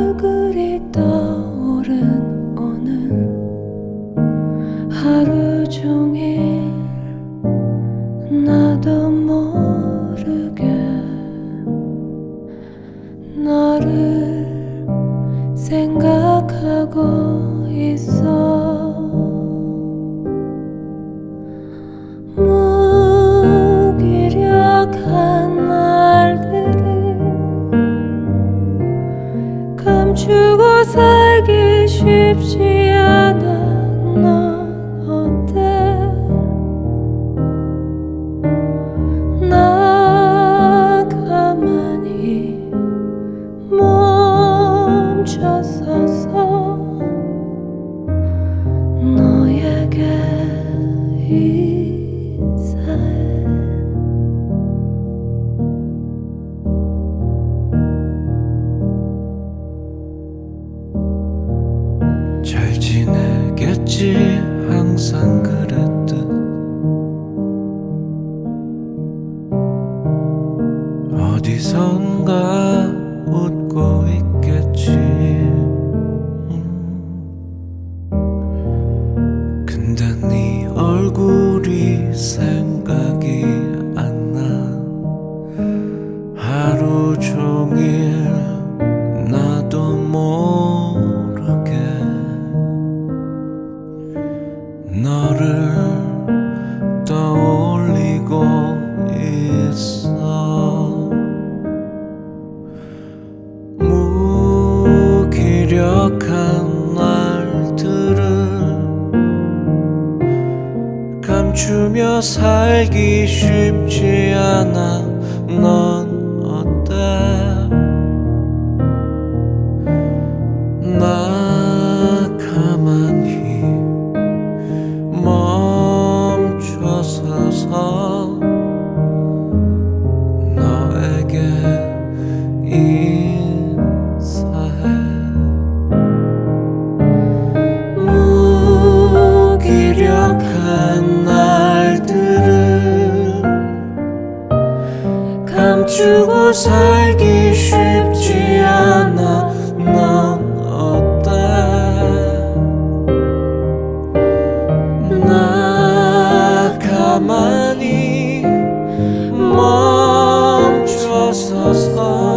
얼굴이 떠오른 오늘 하루 종일 나도 모르게 너를 생각하고 있어. 무기력한 말들을 감추고 살기 쉽지 않아. 넌 어때? 나 가만히 멈춰서서 너에게 인사해. 잘 지내겠지 항상 그랬듯 어디선가 웃고 있겠지. 근데 네 얼굴이 생각이 안 나. 하루 종일 나도 모르게 너를 떠올리고 있어. 무기력한 말들을 감추며 살기 쉽지 않아. 넌 어때? 나 가만히 멈춰서서 너에게 인사해. 무기력한 날들을 감추고 살기 쉽지 않아. 넌 어때? 나 가만히 멈춰서서